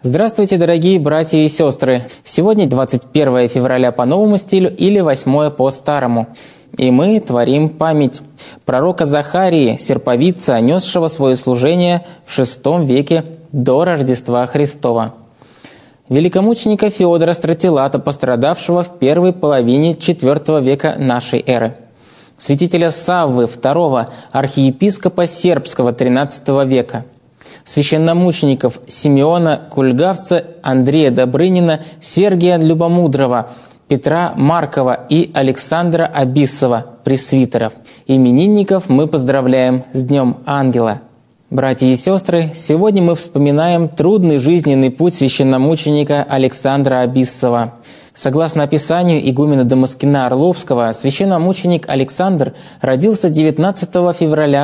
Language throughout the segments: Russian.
Здравствуйте, дорогие братья и сестры! Сегодня 21 февраля по новому стилю или 8 по старому. И мы творим память пророка Захарии, серповидца, несшего свое служение в VI веке до Рождества Христова. Великомученика Феодора Стратилата, пострадавшего в первой половине IV века нашей эры. Святителя Саввы II, архиепископа сербского XIII века. Священномучеников Симеона Кульгавца, Андрея Добрынина, Сергия Любомудрого, Петра Маркова и Александра Абиссова, пресвитеров. Именинников мы поздравляем с Днем Ангела. Братья и сестры, сегодня мы вспоминаем трудный жизненный путь священномученика Александра Абиссова. Согласно описанию игумена Дамаскина Орловского, священномученик Александр родился 19 февраля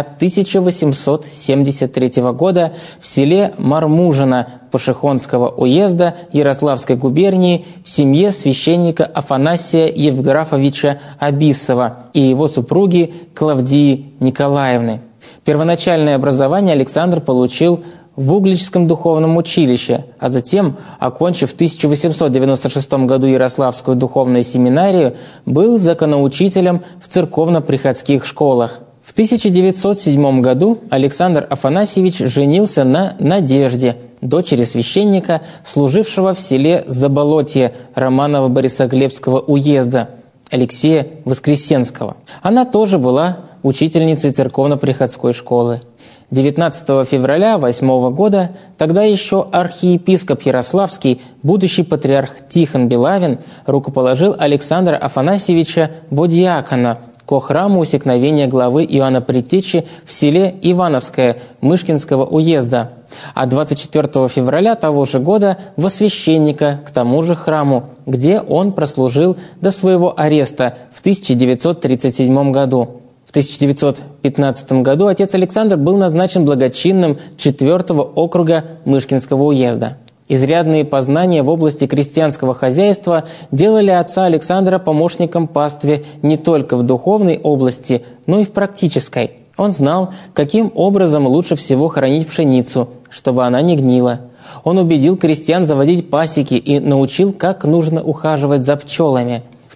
1873 года в селе Мармужино Пашихонского уезда Ярославской губернии в семье священника Афанасия Евграфовича Абиссова и его супруги Клавдии Николаевны. Первоначальное образование Александр получил в Угличском духовном училище, а затем, окончив в 1896 году Ярославскую духовную семинарию, был законоучителем в церковно-приходских школах. В 1907 году Александр Афанасьевич женился на Надежде, дочери священника, служившего в селе Заболотье Романово-Борисоглебского уезда, Алексея Воскресенского. Она тоже была учительницей церковно-приходской школы. 19 февраля 8 года тогда еще архиепископ Ярославский, будущий патриарх Тихон Белавин, рукоположил Александра Афанасьевича во диакона ко храму усекновения главы Иоанна Предтечи в селе Ивановское Мышкинского уезда, а 24 февраля того же года во священника к тому же храму, где он прослужил до своего ареста в 1937 году. В 1915 году отец Александр был назначен благочинным 4-го округа Мышкинского уезда. Изрядные познания в области крестьянского хозяйства делали отца Александра помощником пастве не только в духовной области, но и в практической. Он знал, каким образом лучше всего хранить пшеницу, чтобы она не гнила. Он убедил крестьян заводить пасеки и научил, как нужно ухаживать за пчелами. В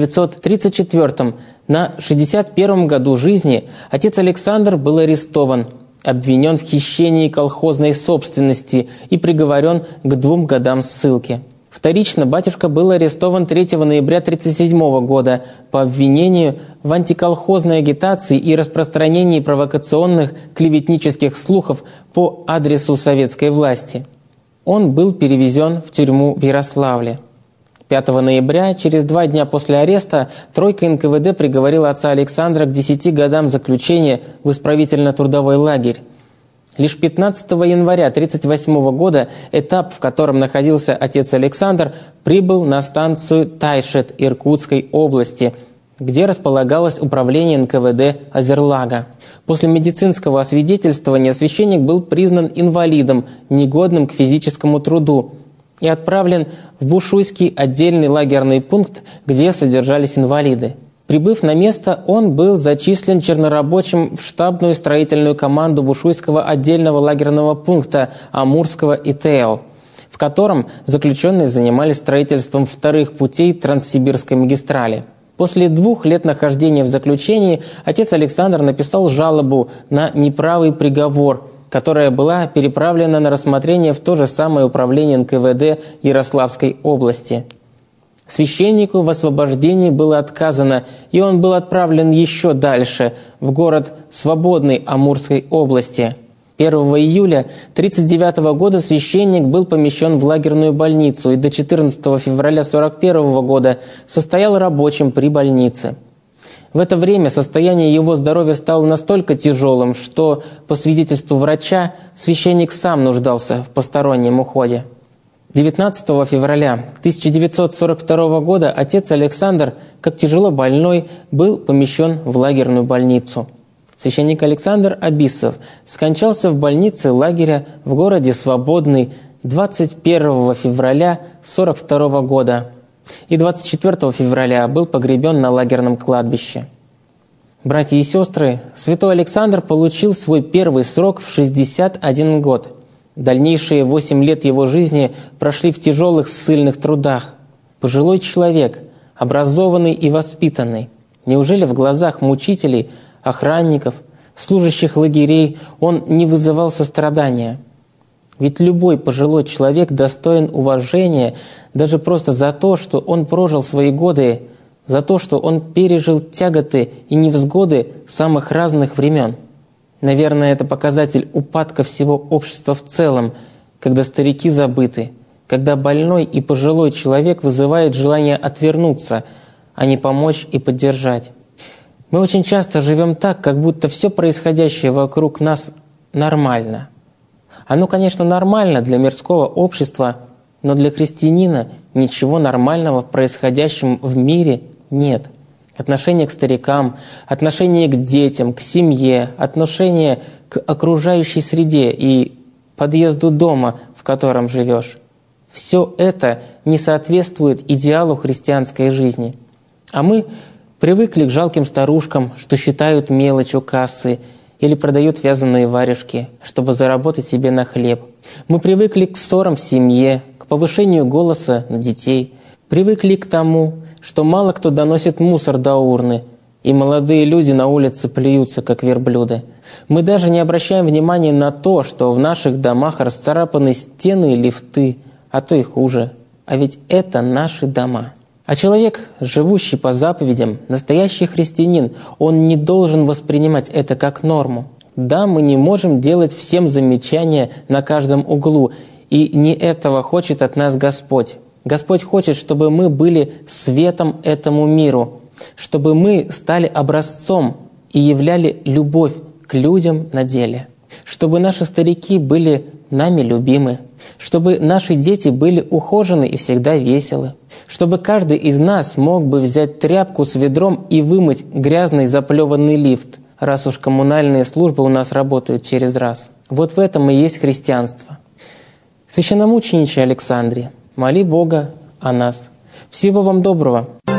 1934 на 61-м году жизни отец Александр был арестован, обвинен в хищении колхозной собственности и приговорен к 2 годам ссылки. Вторично батюшка был арестован 3 ноября 1937 года по обвинению в антиколхозной агитации и распространении провокационных клеветнических слухов по адресу советской власти. Он был перевезен в тюрьму в Ярославле. 5 ноября, через 2 дня после ареста, тройка НКВД приговорила отца Александра к 10 годам заключения в исправительно-трудовой лагерь. Лишь 15 января 1938 года этап, в котором находился отец Александр, прибыл на станцию Тайшет Иркутской области, где располагалось управление НКВД Озерлага. После медицинского освидетельствования священник был признан инвалидом, негодным к физическому труду, и отправлен в Бушуйский отдельный лагерный пункт, где содержались инвалиды. Прибыв на место, он был зачислен чернорабочим в штабную строительную команду Бушуйского отдельного лагерного пункта Амурского ИТЛ, в котором заключенные занимались строительством вторых путей Транссибирской магистрали. После 2 лет нахождения в заключении отец Александр написал жалобу на неправый приговор, которая была переправлена на рассмотрение в то же самое управление НКВД Ярославской области. Священнику в освобождении было отказано, и он был отправлен еще дальше, в город Свободный Амурской области. 1 июля 1939 года священник был помещен в лагерную больницу и до 14 февраля 1941 года состоял рабочим при больнице. В это время состояние его здоровья стало настолько тяжелым, что, по свидетельству врача, священник сам нуждался в постороннем уходе. 19 февраля 1942 года отец Александр, как тяжело больной, был помещен в лагерную больницу. Священник Александр Абиссов скончался в больнице лагеря в городе Свободный 21 февраля 1942 года. И 24 февраля был погребен на лагерном кладбище. Братья и сестры, святой Александр получил свой первый срок в 61 год. Дальнейшие 8 лет его жизни прошли в тяжелых ссыльных трудах. Пожилой человек, образованный и воспитанный. Неужели в глазах мучителей, охранников, служащих лагерей он не вызывал сострадания? Ведь любой пожилой человек достоин уважения даже просто за то, что он прожил свои годы, за то, что он пережил тяготы и невзгоды самых разных времен. Наверное, это показатель упадка всего общества в целом, когда старики забыты, когда больной и пожилой человек вызывает желание отвернуться, а не помочь и поддержать. Мы очень часто живем так, как будто все происходящее вокруг нас нормально. Оно, конечно, нормально для мирского общества, но для христианина ничего нормального в происходящем в мире нет. Отношение к старикам, отношение к детям, к семье, отношение к окружающей среде и подъезду дома, в котором живешь. Все это не соответствует идеалу христианской жизни. А мы привыкли к жалким старушкам, что считают мелочь у кассы или продают вязаные варежки, чтобы заработать себе на хлеб. Мы привыкли к ссорам в семье, к повышению голоса на детей. Привыкли к тому, что мало кто доносит мусор до урны, и молодые люди на улице плюются, как верблюды. Мы даже не обращаем внимания на то, что в наших домах расцарапаны стены и лифты, а то и хуже. А ведь это наши дома. А человек, живущий по заповедям, настоящий христианин, он не должен воспринимать это как норму. Да, мы не можем делать всем замечания на каждом углу, и не этого хочет от нас Господь. Господь хочет, чтобы мы были светом этому миру, чтобы мы стали образцом и являли любовь к людям на деле, чтобы наши старики были нами любимы, чтобы наши дети были ухожены и всегда веселы, чтобы каждый из нас мог бы взять тряпку с ведром и вымыть грязный заплеванный лифт, раз уж коммунальные службы у нас работают через раз. Вот в этом и есть христианство. Священномучениче Александре, моли Бога о нас. Всего вам доброго!